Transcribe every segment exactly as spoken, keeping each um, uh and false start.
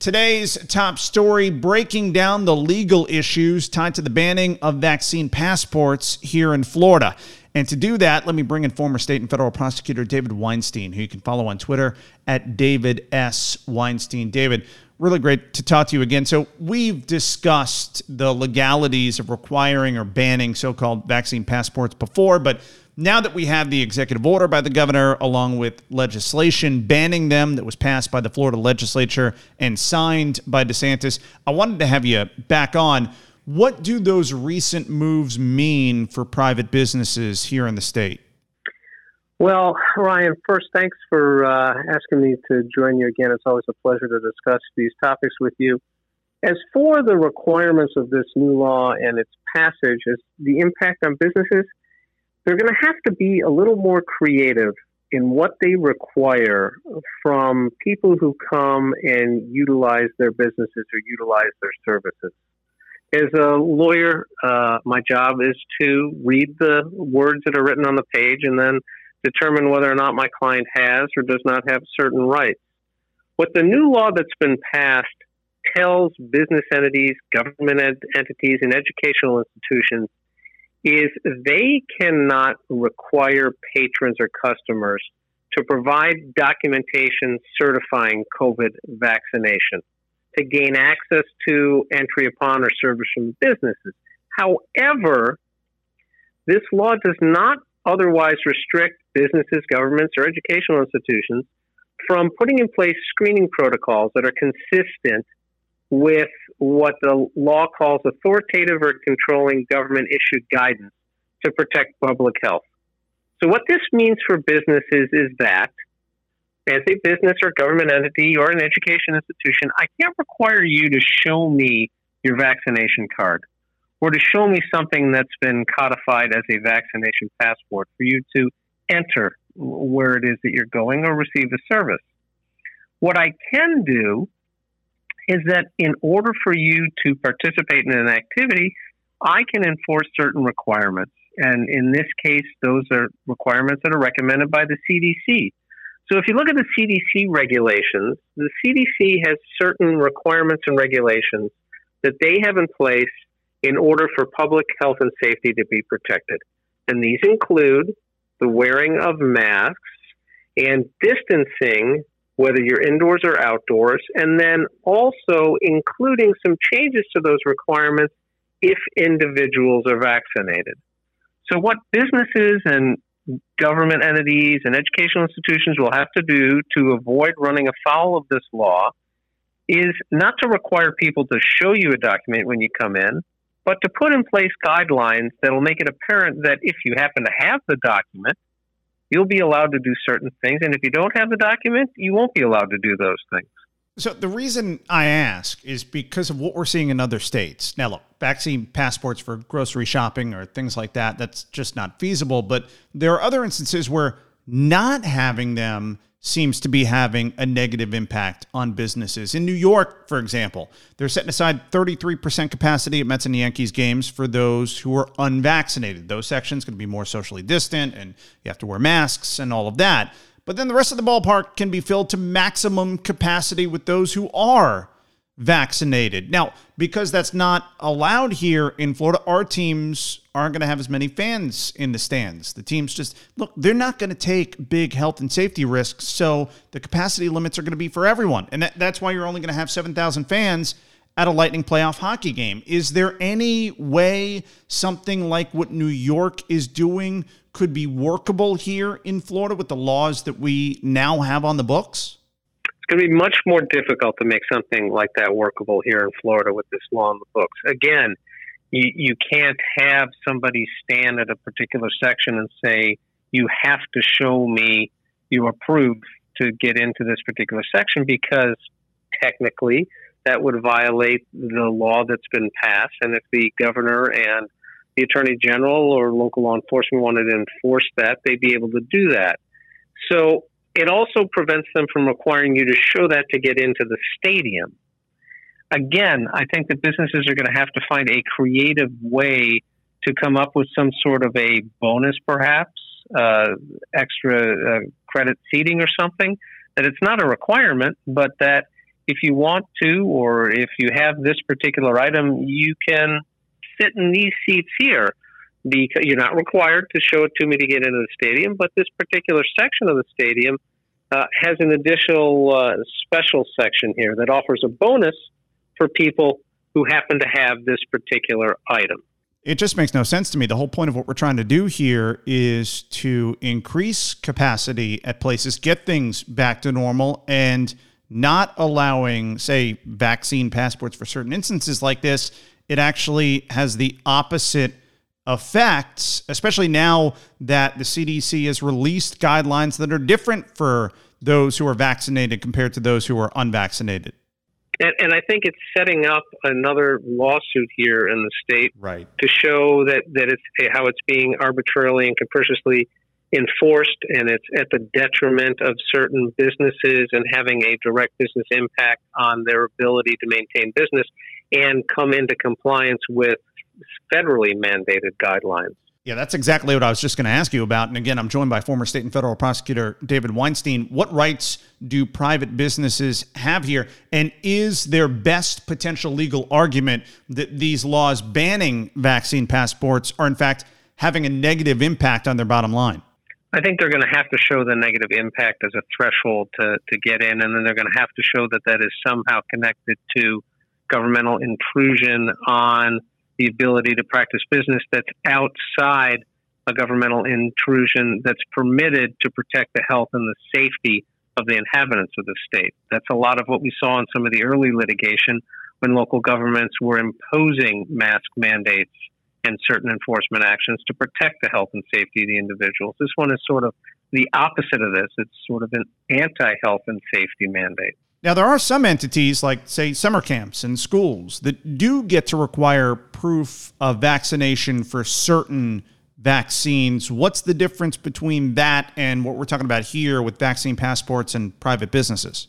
Today's top story, breaking down the legal issues tied to the banning of vaccine passports here in Florida. And to do that, let me bring in former state and federal prosecutor David Weinstein, who you can follow on Twitter at David S. Weinstein. David, really great to talk to you again. So we've discussed the legalities of requiring or banning so-called vaccine passports before, but now that we have the executive order by the governor, along with legislation banning them that was passed by the Florida legislature and signed by DeSantis, I wanted to have you back on. What do those recent moves mean for private businesses here in the state? Well, Ryan, first, thanks for uh, asking me to join you again. It's always a pleasure to discuss these topics with you. As for the requirements of this new law and its passage, as the impact on businesses, they're going to have to be a little more creative in what they require from people who come and utilize their businesses or utilize their services. As a lawyer, uh, my job is to read the words that are written on the page and then determine whether or not my client has or does not have certain rights. What the new law that's been passed tells business entities, government ent- entities, and educational institutions is they cannot require patrons or customers to provide documentation certifying COVID vaccination to gain access to entry upon or service from businesses. However, this law does not otherwise restrict businesses, governments, or educational institutions from putting in place screening protocols that are consistent with what the law calls authoritative or controlling government-issued guidance to protect public health. So what this means for businesses is that as a business or government entity or an education institution, I can't require you to show me your vaccination card or to show me something that's been codified as a vaccination passport for you to enter where it is that you're going or receive a service. What I can do is that in order for you to participate in an activity, I can enforce certain requirements. And in this case, those are requirements that are recommended by the C D C. So if you look at the C D C regulations, the C D C has certain requirements and regulations that they have in place in order for public health and safety to be protected. And these include the wearing of masks and distancing, whether you're indoors or outdoors, and then also including some changes to those requirements if individuals are vaccinated. So what businesses and government entities and educational institutions will have to do to avoid running afoul of this law is not to require people to show you a document when you come in, but to put in place guidelines that will make it apparent that if you happen to have the document, you'll be allowed to do certain things. And if you don't have the document, you won't be allowed to do those things. So the reason I ask is because of what we're seeing in other states. Now, look, vaccine passports for grocery shopping or things like that, that's just not feasible. But there are other instances where not having them seems to be having a negative impact on businesses. In New York, for example, they're setting aside thirty-three percent capacity at Mets and Yankees games for those who are unvaccinated. Those sections can be more socially distant and you have to wear masks and all of that. But then the rest of the ballpark can be filled to maximum capacity with those who are vaccinated. Now, because that's not allowed here in Florida, our teams aren't going to have as many fans in the stands. The teams just, look, they're not going to take big health and safety risks, so the capacity limits are going to be for everyone. And that, that's why you're only going to have seven thousand fans at a Lightning playoff hockey game. Is there any way something like what New York is doing could be workable here in Florida with the laws that we now have on the books? It's going to be much more difficult to make something like that workable here in Florida with this law on the books. Again, you, you can't have somebody stand at a particular section and say, you have to show me you approve to get into this particular section, because technically that would violate the law that's been passed. And if the governor and the attorney general or local law enforcement wanted to enforce that, they'd be able to do that. So it also prevents them from requiring you to show that to get into the stadium. Again, I think that businesses are going to have to find a creative way to come up with some sort of a bonus, perhaps, uh, extra uh, credit seating or something, that it's not a requirement, but that if you want to, or if you have this particular item, you can sit in these seats here. Because you're not required to show it to me to get into the stadium, but this particular section of the stadium uh, has an additional uh, special section here that offers a bonus for people who happen to have this particular item. It just makes no sense to me. The whole point of what we're trying to do here is to increase capacity at places, get things back to normal, and not allowing, say, vaccine passports for certain instances like this. It actually has the opposite effects, especially now that the C D C has released guidelines that are different for those who are vaccinated compared to those who are unvaccinated. And, and I think it's setting up another lawsuit here in the state, right, to show that, that it's how it's being arbitrarily and capriciously enforced, and it's at the detriment of certain businesses and having a direct business impact on their ability to maintain business and come into compliance with federally mandated guidelines. Yeah, that's exactly what I was just going to ask you about. And again, I'm joined by former state and federal prosecutor David Weinstein. What rights do private businesses have here? And is their best potential legal argument that these laws banning vaccine passports are in fact having a negative impact on their bottom line? I think they're going to have to show the negative impact as a threshold to, to get in, and then they're going to have to show that that is somehow connected to governmental intrusion on the ability to practice business that's outside a governmental intrusion that's permitted to protect the health and the safety of the inhabitants of the state. That's a lot of what we saw in some of the early litigation when local governments were imposing mask mandates and certain enforcement actions to protect the health and safety of the individuals. This one is sort of the opposite of this. It's sort of an anti-health and safety mandate. Now, there are some entities like, say, summer camps and schools that do get to require proof of vaccination for certain vaccines. What's the difference between that and what we're talking about here with vaccine passports and private businesses?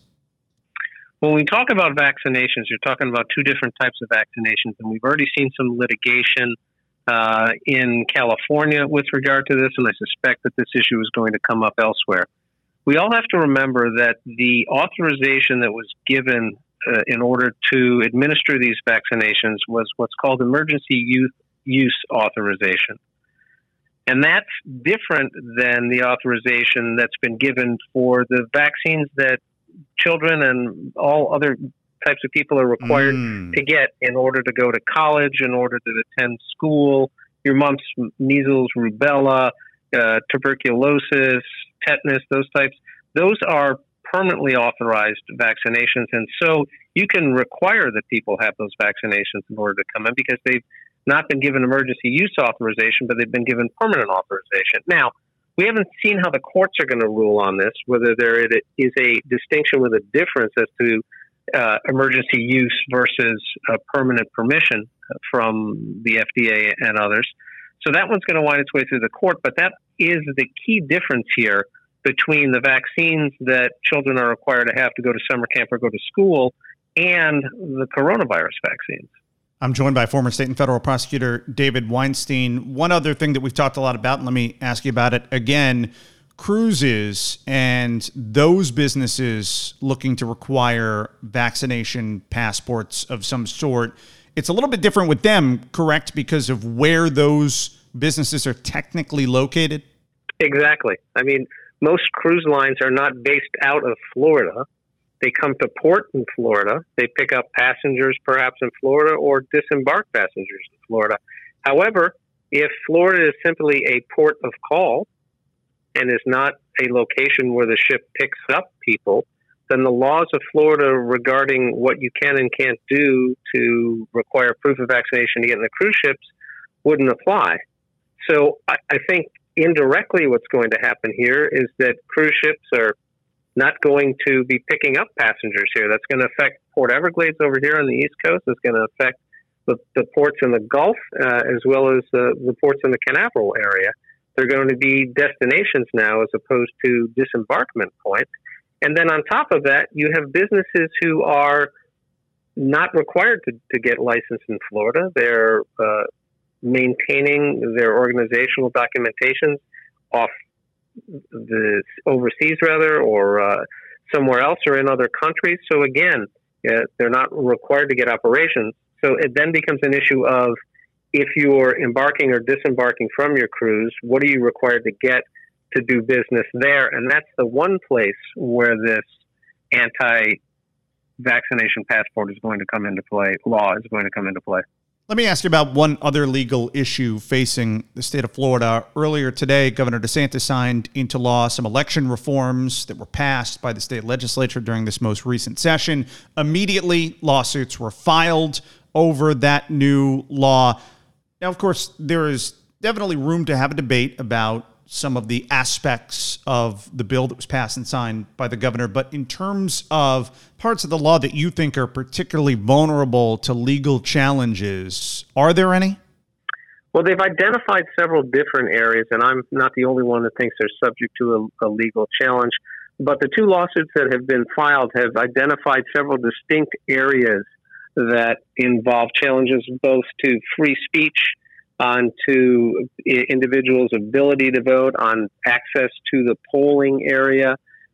When we talk about vaccinations, you're talking about two different types of vaccinations, and we've already seen some litigation uh, in California with regard to this, and I suspect that this issue is going to come up elsewhere. We all have to remember that the authorization that was given uh, in order to administer these vaccinations was what's called emergency use, use authorization. And that's different than the authorization that's been given for the vaccines that children and all other types of people are required mm. to get in order to go to college, in order to attend school, your mumps, measles, rubella, uh, tuberculosis, tetanus, those types. Those are permanently authorized vaccinations. And so you can require that people have those vaccinations in order to come in because they've not been given emergency use authorization, but they've been given permanent authorization. Now, we haven't seen how the courts are going to rule on this, whether there is a distinction with a difference as to uh, emergency use versus uh, permanent permission from the F D A and others. So that one's going to wind its way through the court, but that is the key difference here between the vaccines that children are required to have to go to summer camp or go to school and the coronavirus vaccines. I'm joined by former state and federal prosecutor David Weinstein. One other thing that we've talked a lot about, and let me ask you about it again, cruises and those businesses looking to require vaccination passports of some sort. It's a little bit different with them, correct, because of where those businesses are technically located? Exactly. I mean, most cruise lines are not based out of Florida. They come to port in Florida. They pick up passengers perhaps in Florida or disembark passengers in Florida. However, if Florida is simply a port of call and is not a location where the ship picks up people, then the laws of Florida regarding what you can and can't do to require proof of vaccination to get in the cruise ships wouldn't apply. So I, I think indirectly what's going to happen here is that cruise ships are not going to be picking up passengers here. That's going to affect Port Everglades over here on the East Coast. It's going to affect the, the ports in the Gulf uh, as well as uh, the ports in the Canaveral area. They're going to be destinations now as opposed to disembarkment points. And then on top of that, you have businesses who are not required to, to get licensed in Florida. They're uh, maintaining their organizational documentations off the overseas rather, or uh, somewhere else or in other countries. So again, Uh, they're not required to get operations. So it then becomes an issue of if you're embarking or disembarking from your cruise, what are you required to get to do business there? And that's the one place where this anti-vaccination passport is going to come into play, law is going to come into play. Let me ask you about one other legal issue facing the state of Florida. Earlier today, Governor DeSantis signed into law some election reforms that were passed by the state legislature during this most recent session. Immediately, lawsuits were filed over that new law. Now, of course, there is definitely room to have a debate about some of the aspects of the bill that was passed and signed by the governor. But in terms of parts of the law that you think are particularly vulnerable to legal challenges, are there any? Well, they've identified several different areas, and I'm not the only one that thinks they're subject to a, a legal challenge. But the two lawsuits that have been filed have identified several distinct areas that involve challenges both to free speech, on to individuals' ability to vote, on access to the polling area,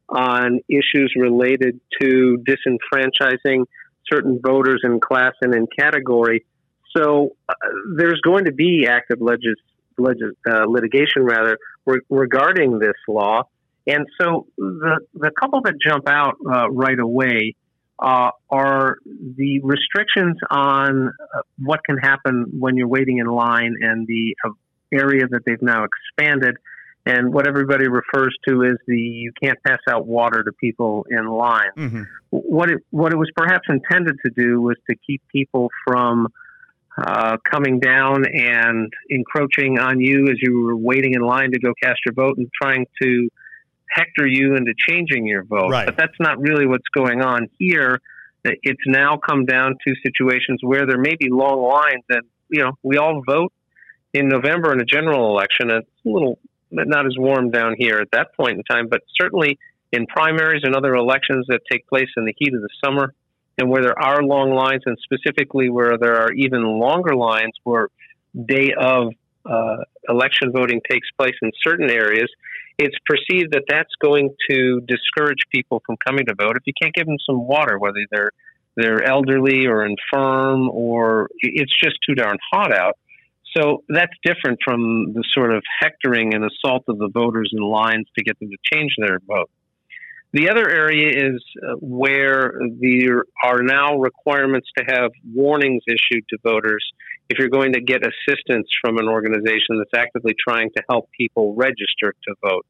on issues related to disenfranchising certain voters in class and in category. So uh, there's going to be active legis, legis, uh, litigation rather re- regarding this law. And so the, the couple that jump out uh, right away Uh, are the restrictions on uh, what can happen when you're waiting in line, and the uh, area that they've now expanded, and what everybody refers to as the you can't pass out water to people in line. Mm-hmm. What it what it was perhaps intended to do was to keep people from uh, coming down and encroaching on you as you were waiting in line to go cast your vote and trying to hector you into changing your vote. Right. But that's not really what's going on here. It's now come down to situations where there may be long lines, and, you know, we all vote in November in a general election. It's a little not as warm down here at that point in time, but certainly in primaries and other elections that take place in the heat of the summer, and where there are long lines, and specifically where there are even longer lines where day of uh, election voting takes place in certain areas, it's perceived that that's going to discourage people from coming to vote if you can't give them some water, whether they're they're elderly or infirm, or it's just too darn hot out. So that's different from the sort of hectoring and assault of the voters in lines to get them to change their vote. The other area is uh, where there are now requirements to have warnings issued to voters if you're going to get assistance from an organization that's actively trying to help people register to vote.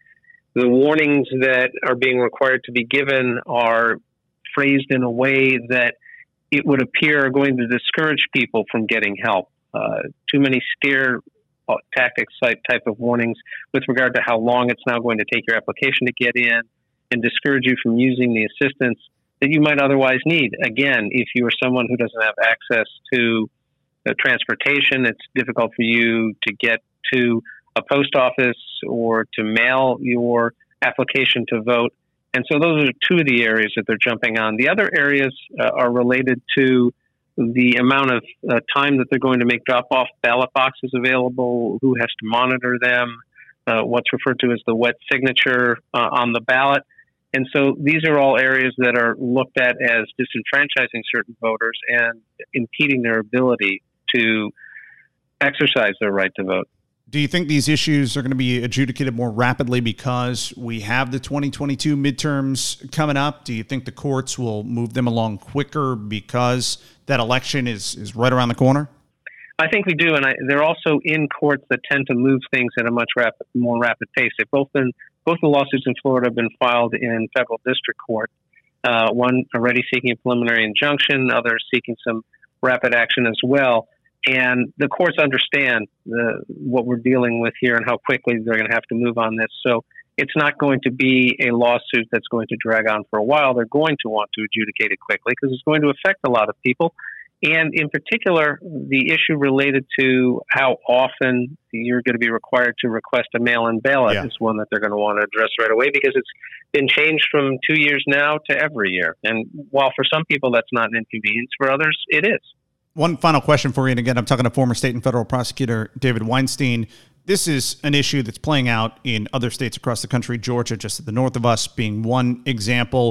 The warnings that are being required to be given are phrased in a way that it would appear are going to discourage people from getting help. Uh, too many scare tactics type of warnings with regard to how long it's now going to take your application to get in, and discourage you from using the assistance that you might otherwise need. Again, if you are someone who doesn't have access to uh, transportation, it's difficult for you to get to a post office or to mail your application to vote. And so those are two of the areas that they're jumping on. The other areas uh, are related to the amount of uh, time that they're going to make drop-off ballot boxes available, who has to monitor them, uh, what's referred to as the wet signature uh, on the ballot. And so these are all areas that are looked at as disenfranchising certain voters and impeding their ability to exercise their right to vote. Do you think these issues are going to be adjudicated more rapidly because we have the twenty twenty-two midterms coming up? Do you think the courts will move them along quicker because that election is, is right around the corner? I think we do, and I, they're also in courts that tend to move things at a much rapid, more rapid pace. They've both been both the lawsuits in Florida have been filed in federal district court. Uh, one already seeking a preliminary injunction, others seeking some rapid action as well. And the courts understand the, what we're dealing with here and how quickly they're going to have to move on this. So it's not going to be a lawsuit that's going to drag on for a while. They're going to want to adjudicate it quickly because it's going to affect a lot of people. And in particular, the issue related to how often you're going to be required to request a mail-in ballot yeah. is one that they're going to want to address right away, because it's been changed from two years now to every year. And while for some people that's not an inconvenience, for others it is. One final question for you, and again, I'm talking to former state and federal prosecutor David Weinstein. This is an issue that's playing out in other states across the country, Georgia, just to the north of us, being one example.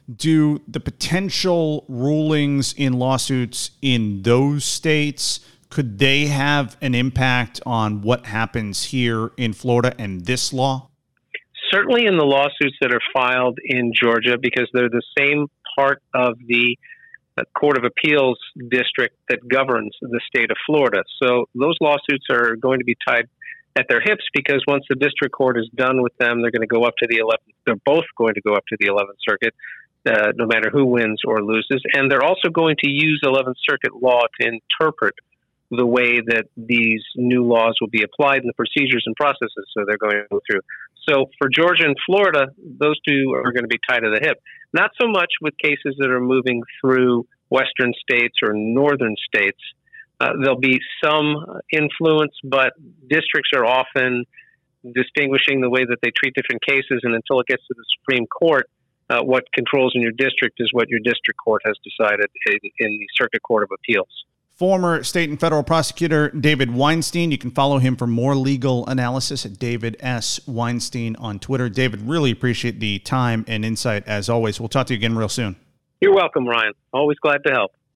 do the potential rulings in lawsuits in those states, could they have an impact on what happens here in Florida and this law? Certainly in the lawsuits that are filed in Georgia, because they're the same part of the Court of Appeals district that governs the state of Florida. So those lawsuits are going to be tied at their hips, because once the district court is done with them, they're going to go up to the eleventh. They're both going to go up to the eleventh Circuit, uh, no matter who wins or loses. And they're also going to use eleventh Circuit law to interpret the way that these new laws will be applied and the procedures and processes so they're going to go through. So for Georgia and Florida, those two are going to be tied to the hip. Not so much with cases that are moving through western states or northern states. Uh, there'll be some influence, but districts are often distinguishing the way that they treat different cases, and until it gets to the Supreme Court, uh, what controls in your district is what your district court has decided in, in the Circuit Court of Appeals. Former state and federal prosecutor David Weinstein. You can follow him for more legal analysis at David S. Weinstein on Twitter. David, really appreciate the time and insight as always. We'll talk to you again real soon. You're welcome, Ryan. Always glad to help.